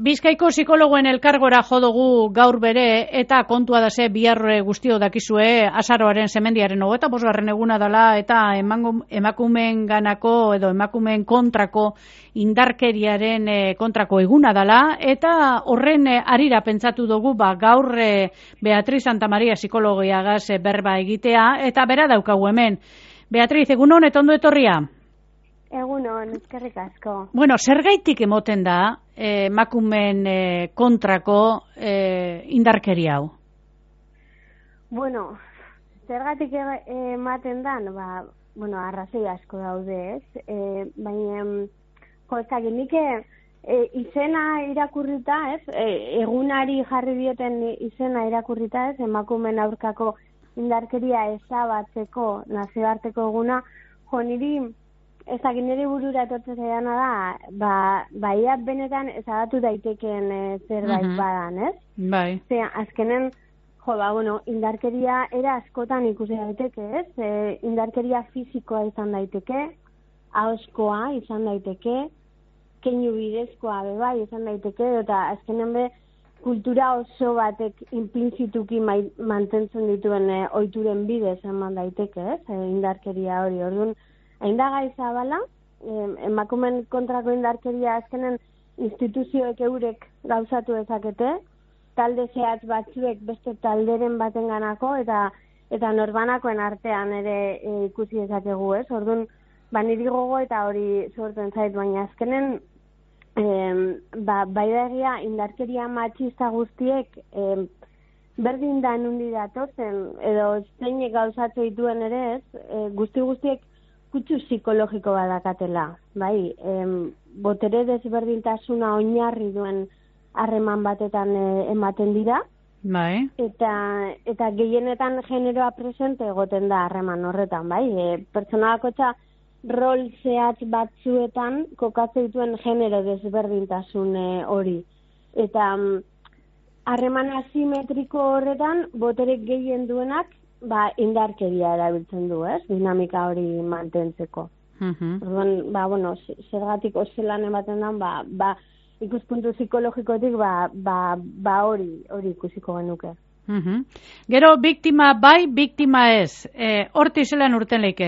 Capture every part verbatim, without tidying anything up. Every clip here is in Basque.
Bizkaiko psikologoen elkargora jo dugu gaur bere, eta kontua da ze bihar guztio dakizue azaroaren semendiaren hogeita bosgarren eguna dela, eta emakumeen ganako edo emakumeen kontrako indarkeriaren kontrako eguna dela, eta horren arira pentsatu dugu ba, gaur Beatriz Santamaria psikologiagaz berba egitea, eta bera daukagu hemen. Beatriz, egunon eta ondo etorria? Egunon, eskerrik asko. Bueno, zergaitik emoten da emakumeen eh, kontrako eh, indarkeria hau? Bueno, zergatik ematen da, ba, bueno, arrazoi asko daude, ez? E, baina, jo, ez dakit, nik e, izena irakurrita, ez? E, egunari jarri dioten izena irakurrita, ez? Emakumeen aurkako indarkeria ezabatzeko nazioarteko eguna, jo, niri ez dakit nire burura etortzen zaidana da, ba, baia benetan ezabatu daitekeen e, zerbait uh-huh. badan, ez? Bai. Ze, azkenen, jo, ba, bueno, indarkeria era askotan ikusi daiteke, ez? E, indarkeria fisikoa izan daiteke, ahoskoa izan daiteke, keinu bidezkoa bebai izan daiteke, eta azkenen be, kultura oso batek implizituki mantentzen dituen e, oituren bidez eman daiteke, ez? E, indarkeria hori, orduan, hain da gai zabala, emakumen kontrako indarkeria azkenen instituzioek eurek gauzatu dezakete, talde zehatz batzuek beste talderen baten ganako, eta eta norbanakoen artean ere e, ikusi dezakegu, ez? Orduan, ba niri gogo eta hori sortzen zait, baina azkenen e, ba, bai da egia indarkeria matxista guztiek e, berdin da nundi datozen, edo zeinek gauzatu dituen ere, ez? E, guzti guztiek kutsu psikologiko badakatela, bai, em, botere desberdintasuna oinarri duen harreman batetan e, ematen dira, bai. eta eta gehienetan generoa presente egoten da harreman horretan, bai, e, pertsona bakotxa rol zehatz batzuetan kokatze dituen genero desberdintasun e, hori, eta harreman asimetriko horretan botere gehien duenak ba, indarkeria erabiltzen du, ez? Dinamika hori mantentzeko. Uh-huh. Orduan, ba, bueno, zergatik ozelan ematen da, ba, ba, ikuspuntu psikologikotik, ba, ba, ba hori, hori ikusiko genuke. Uh-huh. Gero, biktima bai, biktima ez. E, horti zelan urten leike?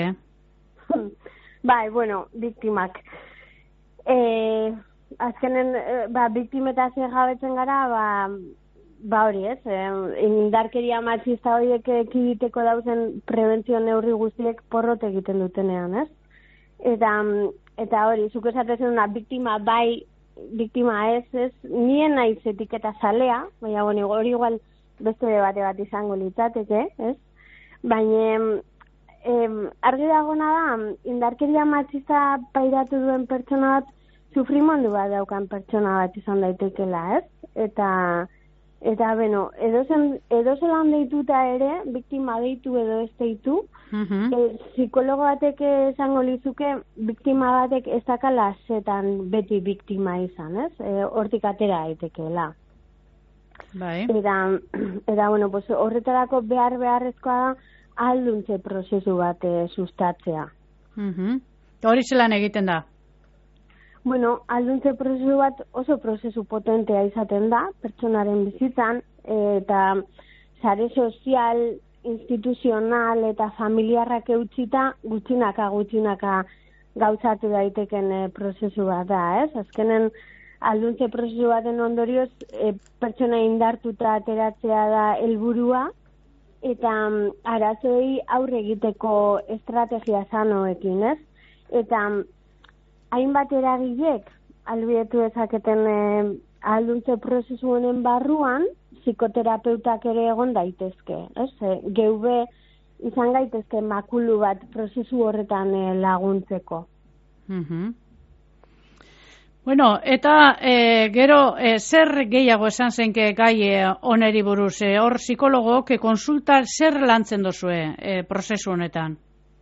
Bai, bueno, biktimak. E, azkenen, ba, biktimetazio jabetzen gara, ba, Ba hori ez, eh, indarkeria matxista horiek ekiditeko dauzen prebentzio neurri guztiek porrot egiten dutenean, ez? Eta, eta hori, zuk esatezen una biktima bai, biktima ez, ez, nien naiz etiketa zalea, baina bueno, hori igual beste debate bat izango litzateke, ez? Baina, eh, argi dagona da, indarkeria matxista pairatu duen pertsona bat, sufrimondu bat daukan pertsona bat izan daitekela, ez? Eta... Eta, beno, edozelan deituta ere, biktima deitu edo ez deitu, uh-huh. e, psikologo batek esango lizuke, biktima batek ez dakala zetan beti biktima izan, ez? E, hortik atera daitekeela. Bai. Eta, eta bueno, pues, horretarako behar beharrezkoa da, alduntze prozesu bat e, sustatzea. Uh-huh. Hori zelan egiten da? Bueno, alduntze prozesu bat oso prozesu potentea izaten da, pertsonaren bizitzan, eta sare sozial, instituzional eta familiarrak eutxita gutxinaka gutxinaka gauzatu daiteken e, prozesu bat da, ez? Azkenen alduntze prozesu baten ondorioz e, pertsona indartuta ateratzea da helburua, eta arazoei aurre egiteko estrategia sanoekin, ez? Eta hainbat eragilek albidetu dezaketen eh, alduntze prozesu honen barruan psikoterapeutak ere egon daitezke, ez? E, geube izan gaitezke makulu bat prozesu horretan eh, laguntzeko. Uh-huh. Bueno, eta e, gero e, zer gehiago esan zenke gai oneri buruz, e, hor psikologok e, konsulta zer lantzen dozue e, prozesu honetan?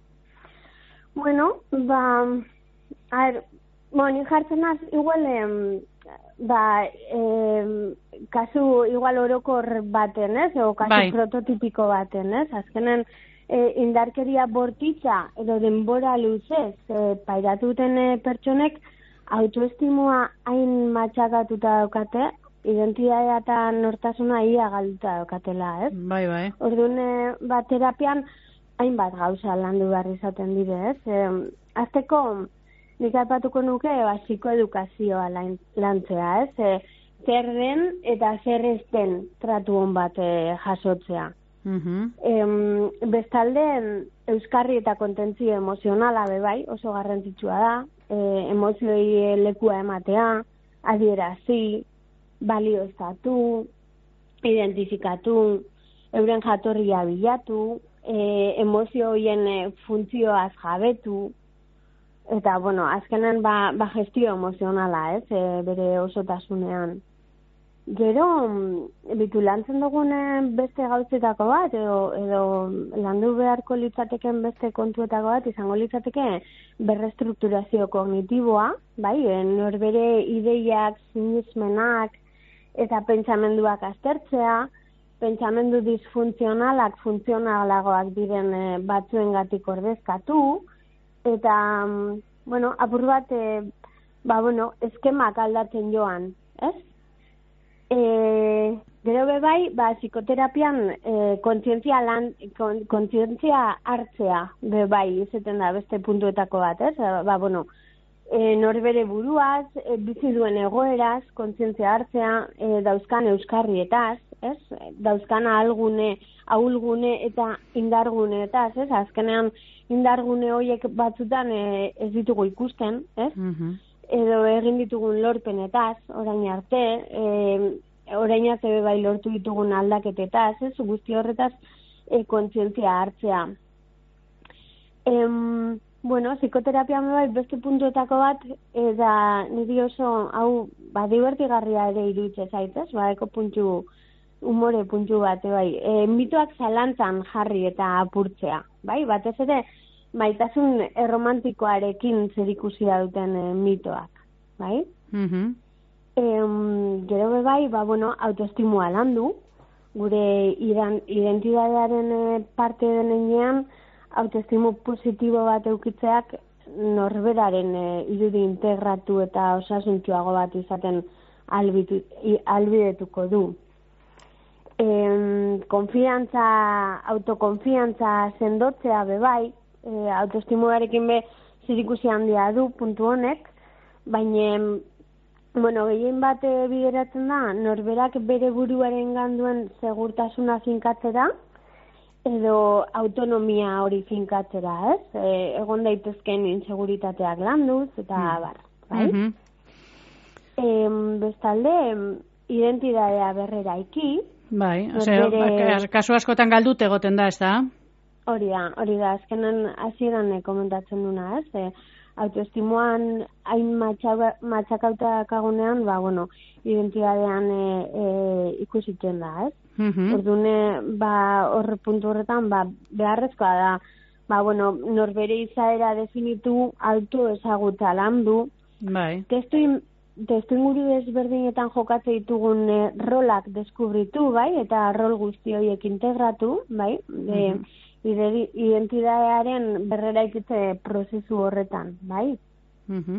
Bueno, ba... A ver, bueno, ni jartzen az, igual, eh, ba, eh, kasu igual orokor baten, ez? O kasu bai. Prototipiko baten, ez? Azkenen, eh, indarkeria bortitza edo denbora luzez eh, pairatuten eh, pertsonek autoestimua hain matxakatuta daukate, identitatea eta nortasuna ia galduta daukatela, ez? Bai, bai. Orduan, ba, terapian hainbat gauza landu behar izaten dire, ez? E, azteko, nik aipatuko nuke, ba, psikoedukazioa lan, lantzea, ez? E, zer den eta zer ez den tratu hon bat e, jasotzea. Uh-huh. E, bestalde, euskarri eta kontentzio emozionala bebai, oso garrantzitsua da, e, emozioi lekua ematea, adierazi, balioztatu, identifikatu, euren jatorria bilatu, e, emozio horien e, funtzioaz jabetu, eta, bueno, azkenen ba, ba gestio emozionala, ez, e, bere osotasunean. Gero, bitu lantzen dugun beste gauzetako bat, edo, edo landu beharko litzateken beste kontuetako bat, izango litzateke berrestrukturazio kognitiboa, bai, norbere ideiak, sinismenak, eta pentsamenduak aztertzea, pentsamendu disfuntzionalak, funtzionalagoak diren e, batzuengatik ordezkatu, eta, bueno, apur bat, e, ba, bueno, eskemak aldatzen joan, ez? E, gero bebai, ba, psikoterapian e, kontzientzia lan, kon, kontzientzia hartzea bebai, izaten da beste puntuetako bat, ez? Ba, bueno, e, norbere buruaz, e, bizi duen egoeraz, kontzientzia hartzea, e, dauzkan euskarrietaz, ez? Dauzkan ahulgune, ahulgune eta indarguneetaz, ez? Azkenean indargune horiek batzutan e, ez ditugu ikusten, ez? Mm-hmm. Edo egin ditugun lorpenetaz, orain arte, e, orain arte bai lortu ditugun aldaketetaz, ez? Guzti horretaz e, kontzientzia hartzea. Em, bueno, psikoterapia bai beste puntuetako bat, eta niri oso, hau, ba, divertigarria ere iruditzen zaitez, ba, eko puntu, umore puntu bat, bai, e, mitoak zalantzan jarri eta apurtzea, bai, batez ere, maitasun erromantikoarekin zerikusia duten e, mitoak, bai? Mm-hmm. E, gero bebai, ba, bueno, autoestimua landu, gure iran, identitatearen e, parte denean, autoestimu positibo bat eukitzeak norberaren e, irudi integratu eta osasuntsuago bat izaten albitu, i, albidetuko du. E, konfiantza, autokonfiantza sendotzea bebai, E, autoestimuarekin be zerikusi handia du puntu honek, baina, bueno, gehien bat bideratzen da, norberak bere buruaren ganduen segurtasuna finkatzera, edo autonomia hori finkatzera, ez? E, egon daitezken inseguritateak landuz, eta mm. bar, bai? Mm-hmm. E, bestalde, identitatea berrera iki. Bai, ose, bere... kasu askotan galdut egoten da, ez da? Hori da, hori da, azkenan hasieran komentatzen duna, ez? E, autoestimuan hain matxakauta kagunean, ba, bueno, identitatean e, e, ikusitzen da, ez? Mm-hmm. Ordune, ba, horre puntu horretan, ba, beharrezkoa da, ba, bueno, norbere izaera definitu, alto ezagutza landu, bai. Testu, testu inguru desberdinetan jokatze ditugun e, rolak deskubritu, bai? Eta rol guzti horiek integratu, bai? Mm-hmm. E, identitatearen berreraikitze prozesu horretan, bai? Mm-hmm.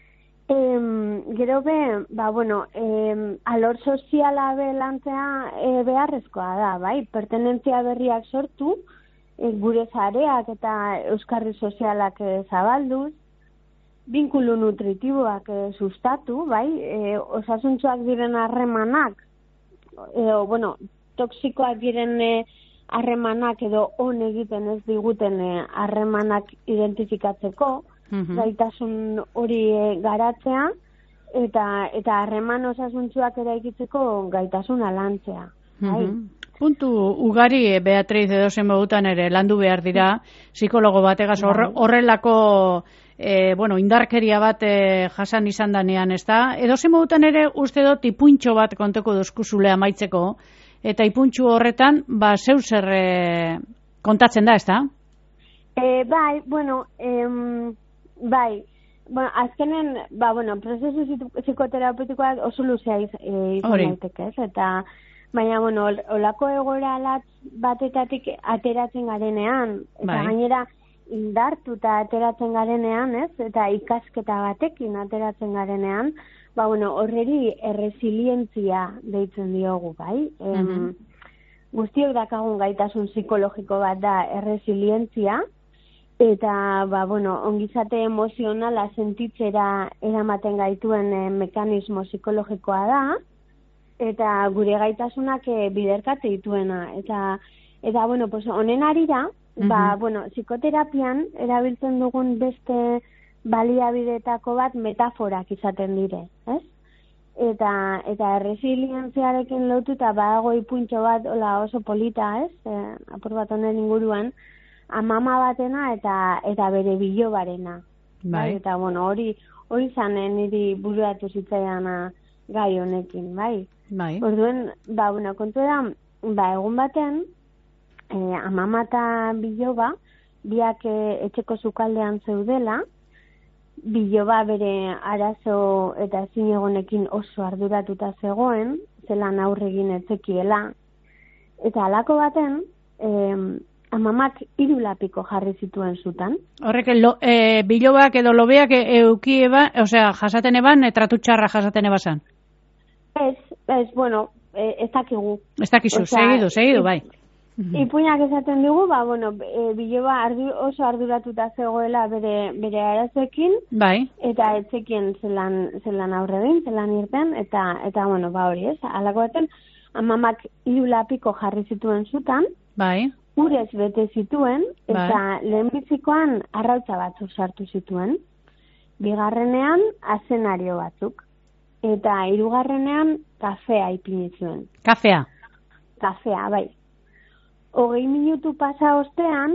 Em, gero be, ba, bueno, em, alor soziala be lantzea e, beharrezkoa da, bai? Pertenentzia berriak sortu, e, gure zareak eta euskarri sozialak e, zabalduz, binkulu nutritiboak e, sustatu, bai? E, osasuntsuak diren harremanak, e, bueno, toksikoak diren e, harremanak edo on egiten ez diguten harremanak identifikatzeko, mm-hmm. gaitasun hori garatzea, eta eta harreman osasuntsuak eraikitzeko gaitasuna lantzea. Mm-hmm. Puntu ugari, Beatriz, edozen modutan ere landu behar dira, psikologo bategaz horrelako e, bueno, indarkeria bat e, jasan izan danean, ez da? Edozen modutan ere uste dut ipuntxo bat konteko dozkuzule amaitzeko, eta ipuntxu horretan, ba, zeu zer e, kontatzen da, ez da? E, bai, bueno, em, bai, bueno, azkenen, ba, bueno, prozesu psikoterapeutikoak oso luzea iz, e, izan daiteke, ez? Eta, baina, bueno, olako egoera latz batetatik ateratzen garenean, eta bai. Gainera, indartuta ateratzen garenean, ez? Eta ikasketa batekin ateratzen garenean, ba, bueno, horreri erresilientzia deitzen diogu, bai? Mm-hmm. Guztiok dakagun gaitasun psikologiko bat da erresilientzia, eta, ba, bueno, ongizate emozionala sentitzera eramaten gaituen e, mekanismo psikologikoa da, eta gure gaitasunak e, biderkate dituena. Eta, eta bueno, pues, honen arira, mm-hmm. ba, bueno, psikoterapian erabiltzen dugun beste baliabidetako bat metaforak izaten dire, ez? Eta, eta erresilientziarekin lotuta badago ipuntxo bat ola oso polita, ez? E, apur bat honen inguruan, amama batena eta eta bere bilobarena. Bai. Eta, bueno, hori hori zanen niri buruatu zitzaiana gai honekin, bai? Bai. Orduen, ba, bueno, kontu da, ba, egun baten, e, amama eta biloba, biak e, etxeko sukaldean zeudela, biloba bere arazo eta ezin egonekin oso arduratuta zegoen, zelan aurregin etzekiela. Eta halako baten, eh, amamak hiru lapiko jarri zituen zutan. Horrek, lo, e, bilobak edo lobeak euki eba, osea, jasaten eban, e, tratutxarra jasaten ebazan? Ez, ez, bueno, e, ez dakigu. Ez dakizu, osea, segidu, segidu, bai. Ipuinak esaten dugu, ba, bueno, e, biloba ardu, oso arduratuta zegoela bere, bere arazoekin, bai. Eta etzekien zelan, zelan aurre egin, zelan irten, eta, eta bueno, ba hori, ez, alako baten, amamak hiru lapiko jarri zituen zutan, bai. Urez bete zituen, eta bai. lehenbizikoan arrautza batzuk sartu zituen, bigarrenean azenario batzuk, eta hirugarrenean kafea ipini zuen. Kafea? Kafea, bai. Hogei minutu pasa ostean,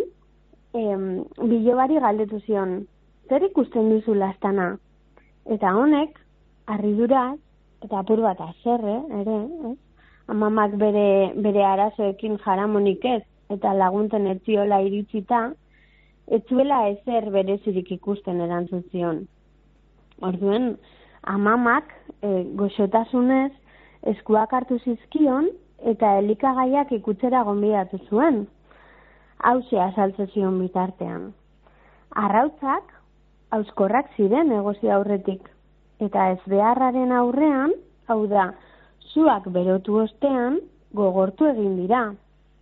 em, bilobari galdetu zion, zer ikusten duzu lastana? Eta honek, harriduraz, eta apur bat azerre, ere, ez? Amamak bere, bere arazoekin jaramonik ez, eta lagunten etziola iritsita, etzuela ezer berezirik ikusten erantzun zion. Orduen, amamak e, goxotasunez eskuak hartu zizkion, eta elikagaiak ikutzera gonbidatu zuen. Hauxe azaltzen zion bitartean. Arrautzak, auskorrak ziren egozi aurretik. Eta ez beharraren aurrean, hau da, zuak berotu ostean, gogortu egin dira.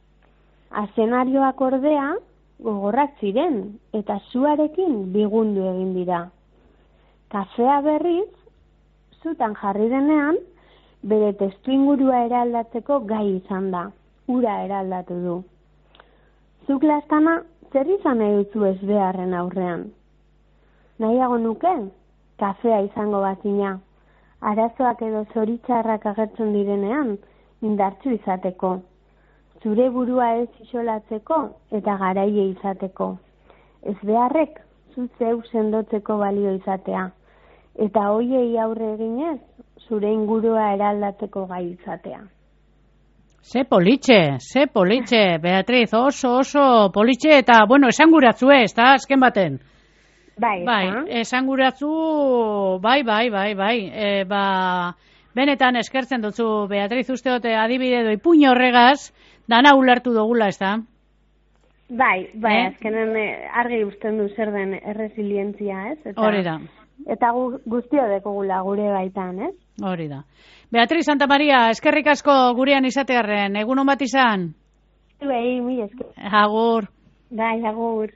Azenarioak ordea, gogorrak ziren, eta zuarekin bigundu egin dira. Kafea berriz, zutan jarri denean, bere testu ingurua eraldatzeko gai izan da, ura eraldatu du. Zuk lastana, zer izan nahi duzu ez beharren aurrean? Nahiago nuke, kafea izango bazina, arazoak edo zoritxarrak agertzen direnean, indartsu izateko, zure burua ez isolatzeko eta garaile izateko. Ez beharrek, zu zeu sendotzeko balio izatea, eta hoiei aurre eginez, zure ingurua eraldatzeko gai izatea. Ze politxe, ze politxe, Beatriz, oso, oso politxe, eta, bueno, esanguratzu ez, eta azken baten. Bai, bai, esanguratzu, bai, bai, bai, bai, e, ba, benetan eskertzen dutzu, Beatriz, usteote adibide doi puñ horregaz, dana ulertu dugula, ez da? Bai, bai, eh? azkenen argi usten du zer den erresilientzia, ez? Eta, hori da. Eta gu, guztio dekogula gure baitan, ez? Hori da. Beatriz Santa Maria, eskerrik asko gurean izatearren, egun on bat izan? Bai, mi esker. Agur. Bai, agur.